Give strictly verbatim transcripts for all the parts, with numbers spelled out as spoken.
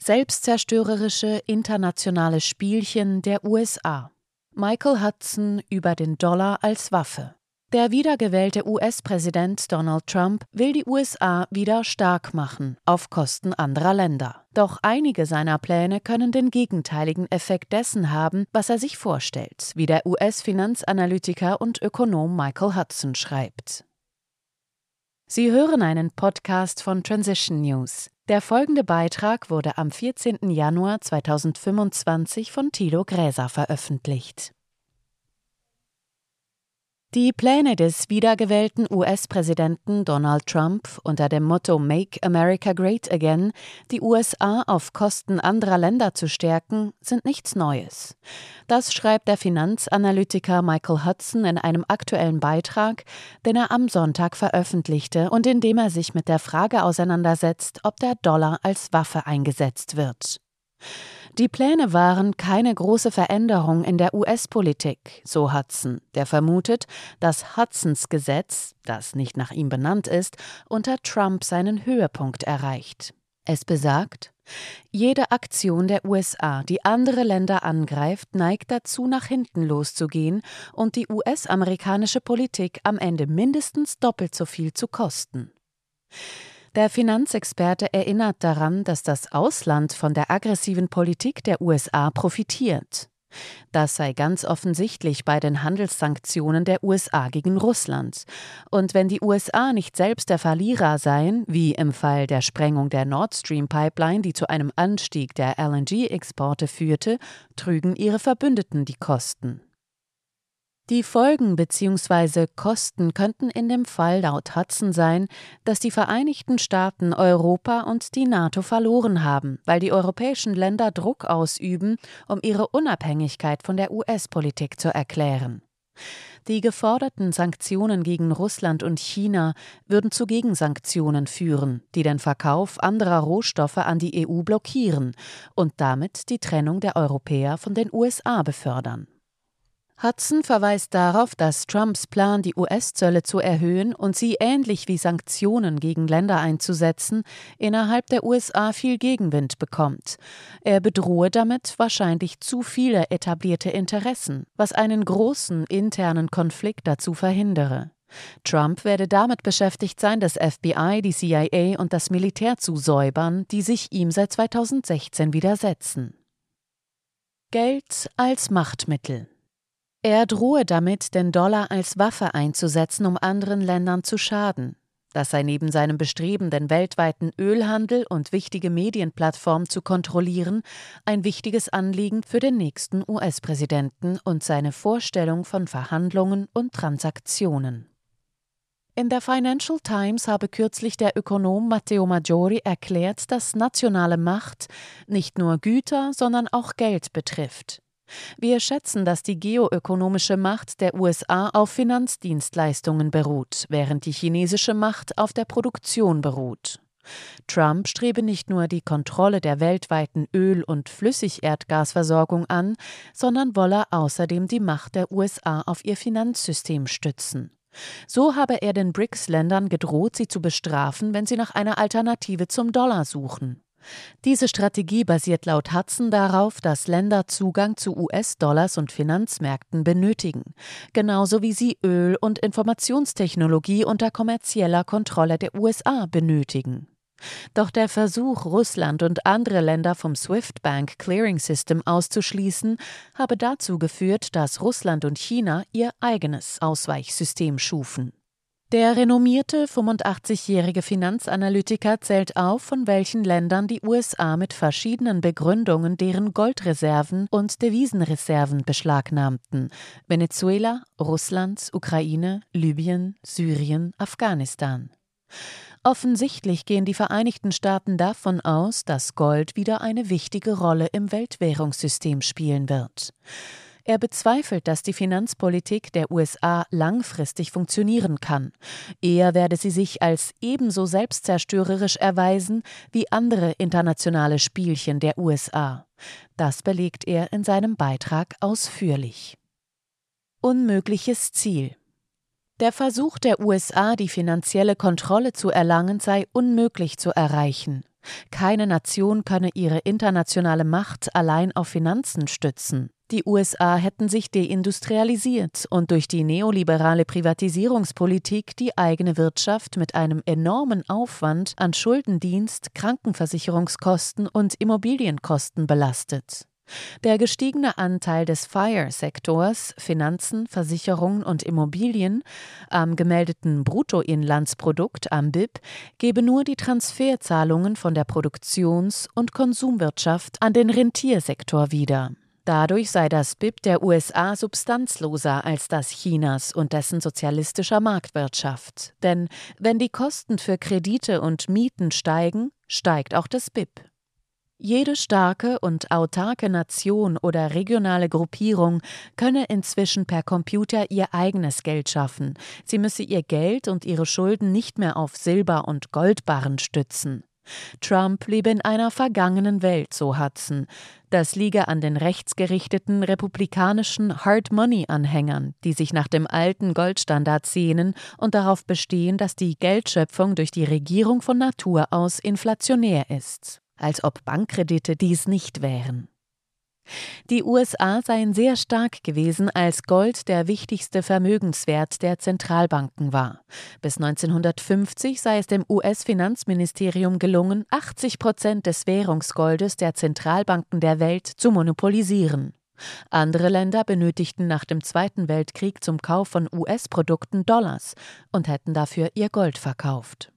selbstzerstörerische internationale Spielchen der U S A. Michael Hudson über den Dollar als Waffe. Der wiedergewählte U S-Präsident Donald Trump will die U S A wieder stark machen, auf Kosten anderer Länder. Doch einige seiner Pläne können den gegenteiligen Effekt dessen haben, was er sich vorstellt, wie der U S-Finanzanalytiker und Ökonom Michael Hudson schreibt. Sie hören einen Podcast von Transition News. Der folgende Beitrag wurde am vierzehnten Januar zweitausendfünfundzwanzig von Thilo Gräser veröffentlicht. Die Pläne des wiedergewählten U S-Präsidenten Donald Trump unter dem Motto Make America Great Again, die U S A auf Kosten anderer Länder zu stärken, sind nichts Neues. Das schreibt der Finanzanalytiker Michael Hudson in einem aktuellen Beitrag, den er am Sonntag veröffentlichte und in dem er sich mit der Frage auseinandersetzt, ob der Dollar als Waffe eingesetzt wird. Die Pläne waren keine große Veränderung in der U S-Politik, so Hudson, der vermutet, dass Hudsons Gesetz, das nicht nach ihm benannt ist, unter Trump seinen Höhepunkt erreicht. Es besagt: Jede Aktion der U S A, die andere Länder angreift, neigt dazu, nach hinten loszugehen und die U S-amerikanische Politik am Ende mindestens doppelt so viel zu kosten. Der Finanzexperte erinnert daran, dass das Ausland von der aggressiven Politik der U S A profitiert. Das sei ganz offensichtlich bei den Handelssanktionen der U S A gegen Russland. Und wenn die U S A nicht selbst der Verlierer seien, wie im Fall der Sprengung der Nord Stream Pipeline, die zu einem Anstieg der L N G-Exporte führte, trügen ihre Verbündeten die Kosten. Die Folgen bzw. Kosten könnten in dem Fall laut Hudson sein, dass die Vereinigten Staaten Europa und die NATO verloren haben, weil die europäischen Länder Druck ausüben, um ihre Unabhängigkeit von der U S-Politik zu erklären. Die geforderten Sanktionen gegen Russland und China würden zu Gegensanktionen führen, die den Verkauf anderer Rohstoffe an die E U blockieren und damit die Trennung der Europäer von den U S A befördern. Hudson verweist darauf, dass Trumps Plan, die U S-Zölle zu erhöhen und sie ähnlich wie Sanktionen gegen Länder einzusetzen, innerhalb der U S A viel Gegenwind bekommt. Er bedrohe damit wahrscheinlich zu viele etablierte Interessen, was einen großen internen Konflikt dazu verhindere. Trump werde damit beschäftigt sein, das F B I, die C I A und das Militär zu säubern, die sich ihm seit zweitausendsechzehn widersetzen. Geld als Machtmittel. Er drohe damit, den Dollar als Waffe einzusetzen, um anderen Ländern zu schaden. Das sei neben seinem Bestreben, den weltweiten Ölhandel und wichtige Medienplattformen zu kontrollieren, ein wichtiges Anliegen für den nächsten U S-Präsidenten und seine Vorstellung von Verhandlungen und Transaktionen. In der Financial Times habe kürzlich der Ökonom Matteo Maggiore erklärt, dass nationale Macht nicht nur Güter, sondern auch Geld betrifft. Wir schätzen, dass die geoökonomische Macht der U S A auf Finanzdienstleistungen beruht, während die chinesische Macht auf der Produktion beruht. Trump strebe nicht nur die Kontrolle der weltweiten Öl- und Flüssigerdgasversorgung an, sondern wolle außerdem die Macht der U S A auf ihr Finanzsystem stützen. So habe er den B R I C S-Ländern gedroht, sie zu bestrafen, wenn sie nach einer Alternative zum Dollar suchen. Diese Strategie basiert laut Hudson darauf, dass Länder Zugang zu U S-Dollars und Finanzmärkten benötigen, genauso wie sie Öl- und Informationstechnologie unter kommerzieller Kontrolle der U S A benötigen. Doch der Versuch, Russland und andere Länder vom SWIFT Bank Clearing System auszuschließen, habe dazu geführt, dass Russland und China ihr eigenes Ausweichsystem schufen. Der renommierte fünfundachtzigjährige Finanzanalytiker zählt auf, von welchen Ländern die U S A mit verschiedenen Begründungen deren Goldreserven und Devisenreserven beschlagnahmten: Venezuela, Russland, Ukraine, Libyen, Syrien, Afghanistan. Offensichtlich gehen die Vereinigten Staaten davon aus, dass Gold wieder eine wichtige Rolle im Weltwährungssystem spielen wird. Er bezweifelt, dass die Finanzpolitik der U S A langfristig funktionieren kann. Eher werde sie sich als ebenso selbstzerstörerisch erweisen wie andere internationale Spielchen der U S A. Das belegt er in seinem Beitrag ausführlich. Unmögliches Ziel. Der Versuch der U S A, die finanzielle Kontrolle zu erlangen, sei unmöglich zu erreichen. Keine Nation könne ihre internationale Macht allein auf Finanzen stützen. Die U S A hätten sich deindustrialisiert und durch die neoliberale Privatisierungspolitik die eigene Wirtschaft mit einem enormen Aufwand an Schuldendienst, Krankenversicherungskosten und Immobilienkosten belastet. Der gestiegene Anteil des F I R E-Sektors, Finanzen, Versicherungen und Immobilien, am gemeldeten Bruttoinlandsprodukt am B I P gebe nur die Transferzahlungen von der Produktions- und Konsumwirtschaft an den Rentiersektor wieder. Dadurch sei das B I P der U S A substanzloser als das Chinas und dessen sozialistischer Marktwirtschaft. Denn wenn die Kosten für Kredite und Mieten steigen, steigt auch das B I P. Jede starke und autarke Nation oder regionale Gruppierung könne inzwischen per Computer ihr eigenes Geld schaffen. Sie müsse ihr Geld und ihre Schulden nicht mehr auf Silber- und Goldbarren stützen. Trump lebe in einer vergangenen Welt, so Hudson. Das liege an den rechtsgerichteten republikanischen Hard-Money-Anhängern, die sich nach dem alten Goldstandard sehnen und darauf bestehen, dass die Geldschöpfung durch die Regierung von Natur aus inflationär ist. Als ob Bankkredite dies nicht wären. Die U S A seien sehr stark gewesen, als Gold der wichtigste Vermögenswert der Zentralbanken war. Bis neunzehnhundertfünfzig sei es dem U S-Finanzministerium gelungen, achtzig Prozent des Währungsgoldes der Zentralbanken der Welt zu monopolisieren. Andere Länder benötigten nach dem Zweiten Weltkrieg zum Kauf von U S-Produkten Dollars und hätten dafür ihr Gold verkauft.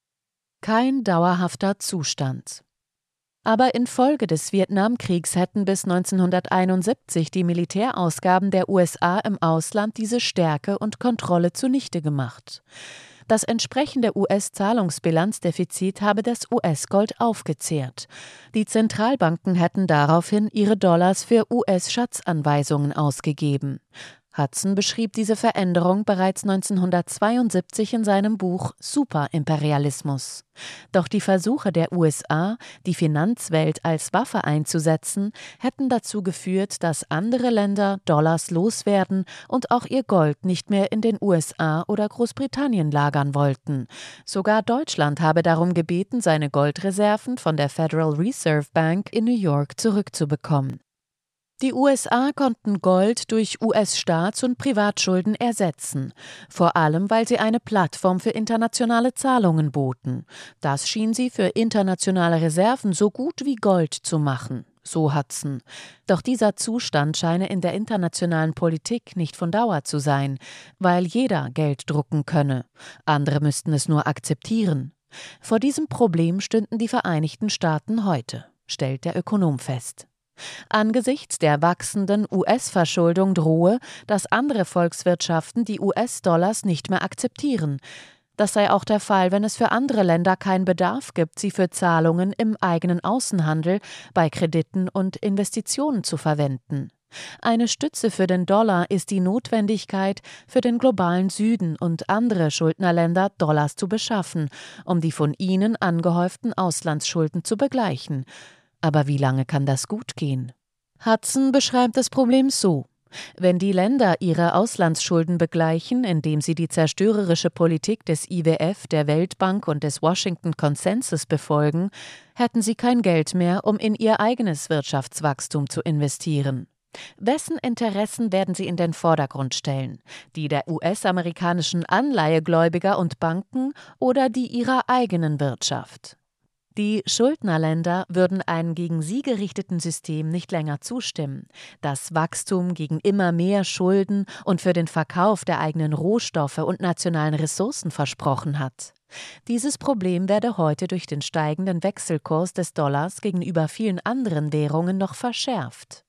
Kein dauerhafter Zustand. Aber infolge des Vietnamkriegs hätten bis neunzehnhunderteinundsiebzig die Militärausgaben der U S A im Ausland diese Stärke und Kontrolle zunichte gemacht. Das entsprechende U S-Zahlungsbilanzdefizit habe das U S-Gold aufgezehrt. Die Zentralbanken hätten daraufhin ihre Dollars für U S-Schatzanweisungen ausgegeben. Hudson beschrieb diese Veränderung bereits neunzehnhundertzweiundsiebzig in seinem Buch Superimperialismus. Doch die Versuche der U S A, die Finanzwelt als Waffe einzusetzen, hätten dazu geführt, dass andere Länder Dollars loswerden und auch ihr Gold nicht mehr in den U S A oder Großbritannien lagern wollten. Sogar Deutschland habe darum gebeten, seine Goldreserven von der Federal Reserve Bank in New York zurückzubekommen. Die U S A konnten Gold durch U S-Staats- und Privatschulden ersetzen, vor allem weil sie eine Plattform für internationale Zahlungen boten. Das schien sie für internationale Reserven so gut wie Gold zu machen, so Hudson. Doch dieser Zustand scheine in der internationalen Politik nicht von Dauer zu sein, weil jeder Geld drucken könne. Andere müssten es nur akzeptieren. Vor diesem Problem stünden die Vereinigten Staaten heute, stellt der Ökonom fest. Angesichts der wachsenden U S-Verschuldung drohe, dass andere Volkswirtschaften die U S-Dollars nicht mehr akzeptieren. Das sei auch der Fall, wenn es für andere Länder keinen Bedarf gibt, sie für Zahlungen im eigenen Außenhandel, bei Krediten und Investitionen zu verwenden. Eine Stütze für den Dollar ist die Notwendigkeit, für den globalen Süden und andere Schuldnerländer Dollars zu beschaffen, um die von ihnen angehäuften Auslandsschulden zu begleichen. Aber wie lange kann das gut gehen? Hudson beschreibt das Problem so: Wenn die Länder ihre Auslandsschulden begleichen, indem sie die zerstörerische Politik des I W F, der Weltbank und des Washington Consensus befolgen, hätten sie kein Geld mehr, um in ihr eigenes Wirtschaftswachstum zu investieren. Wessen Interessen werden sie in den Vordergrund stellen? Die der U S-amerikanischen Anleihegläubiger und Banken oder die ihrer eigenen Wirtschaft? Die Schuldnerländer würden einem gegen sie gerichteten System nicht länger zustimmen, das Wachstum gegen immer mehr Schulden und für den Verkauf der eigenen Rohstoffe und nationalen Ressourcen versprochen hat. Dieses Problem werde heute durch den steigenden Wechselkurs des Dollars gegenüber vielen anderen Währungen noch verschärft.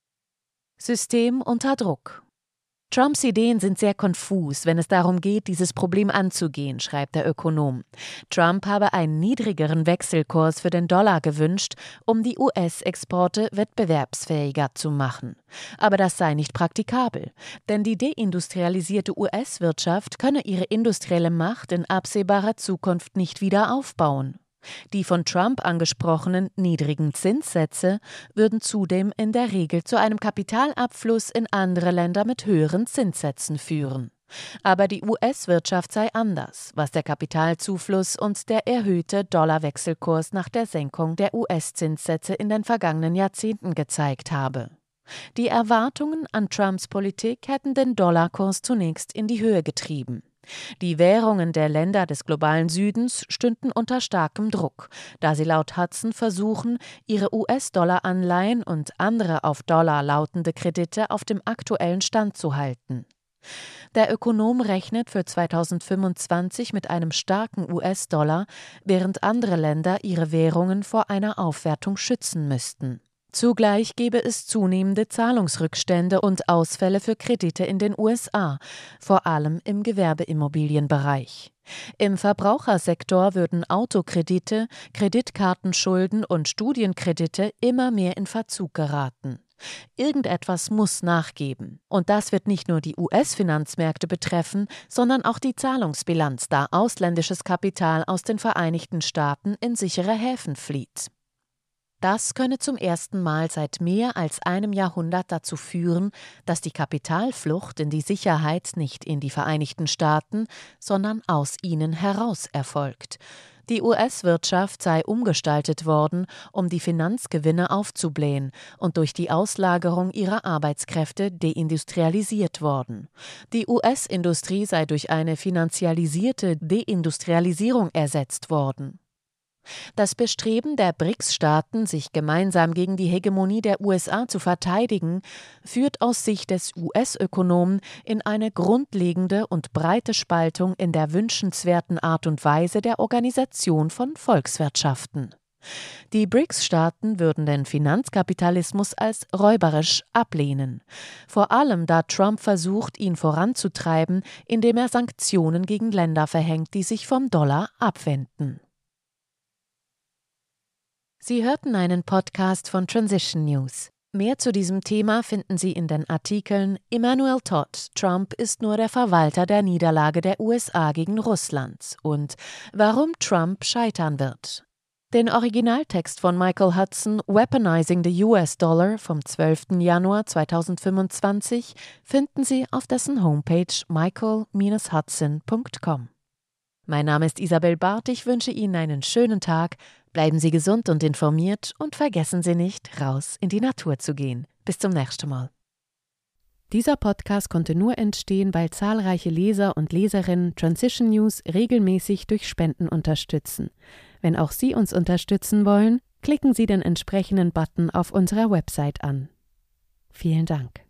System unter Druck. Trumps Ideen sind sehr konfus, wenn es darum geht, dieses Problem anzugehen, schreibt der Ökonom. Trump habe einen niedrigeren Wechselkurs für den Dollar gewünscht, um die U S-Exporte wettbewerbsfähiger zu machen. Aber das sei nicht praktikabel, denn die deindustrialisierte U S-Wirtschaft könne ihre industrielle Macht in absehbarer Zukunft nicht wieder aufbauen. Die von Trump angesprochenen niedrigen Zinssätze würden zudem in der Regel zu einem Kapitalabfluss in andere Länder mit höheren Zinssätzen führen. Aber die U S-Wirtschaft sei anders, was der Kapitalzufluss und der erhöhte Dollarwechselkurs nach der Senkung der U S-Zinssätze in den vergangenen Jahrzehnten gezeigt habe. Die Erwartungen an Trumps Politik hätten den Dollarkurs zunächst in die Höhe getrieben. Die Währungen der Länder des globalen Südens stünden unter starkem Druck, da sie laut Hudson versuchen, ihre U S-Dollar-Anleihen und andere auf Dollar lautende Kredite auf dem aktuellen Stand zu halten. Der Ökonom rechnet für zweitausendfünfundzwanzig mit einem starken U S-Dollar, während andere Länder ihre Währungen vor einer Aufwertung schützen müssten. Zugleich gebe es zunehmende Zahlungsrückstände und Ausfälle für Kredite in den U S A, vor allem im Gewerbeimmobilienbereich. Im Verbrauchersektor würden Autokredite, Kreditkartenschulden und Studienkredite immer mehr in Verzug geraten. Irgendetwas muss nachgeben. Und das wird nicht nur die U S-Finanzmärkte betreffen, sondern auch die Zahlungsbilanz, da ausländisches Kapital aus den Vereinigten Staaten in sichere Häfen flieht. Das könne zum ersten Mal seit mehr als einem Jahrhundert dazu führen, dass die Kapitalflucht in die Sicherheit nicht in die Vereinigten Staaten, sondern aus ihnen heraus erfolgt. Die U S-Wirtschaft sei umgestaltet worden, um die Finanzgewinne aufzublähen und durch die Auslagerung ihrer Arbeitskräfte deindustrialisiert worden. Die U S-Industrie sei durch eine finanzialisierte Deindustrialisierung ersetzt worden. Das Bestreben der B R I C S-Staaten, sich gemeinsam gegen die Hegemonie der U S A zu verteidigen, führt aus Sicht des U S-Ökonomen in eine grundlegende und breite Spaltung in der wünschenswerten Art und Weise der Organisation von Volkswirtschaften. Die B R I C S-Staaten würden den Finanzkapitalismus als räuberisch ablehnen, vor allem da Trump versucht, ihn voranzutreiben, indem er Sanktionen gegen Länder verhängt, die sich vom Dollar abwenden. Sie hörten einen Podcast von Transition News. Mehr zu diesem Thema finden Sie in den Artikeln Emmanuel Todd, Trump ist nur der Verwalter der Niederlage der U S A gegen Russland und Warum Trump scheitern wird. Den Originaltext von Michael Hudson, Weaponizing the U S Dollar vom zwölften Januar zweitausendfünfundzwanzig, finden Sie auf dessen Homepage michael Bindestrich hudson punkt com. Mein Name ist Isabel Barth, ich wünsche Ihnen einen schönen Tag. Bleiben Sie gesund und informiert und vergessen Sie nicht, raus in die Natur zu gehen. Bis zum nächsten Mal. Dieser Podcast konnte nur entstehen, weil zahlreiche Leser und Leserinnen Transition News regelmäßig durch Spenden unterstützen. Wenn auch Sie uns unterstützen wollen, klicken Sie den entsprechenden Button auf unserer Website an. Vielen Dank.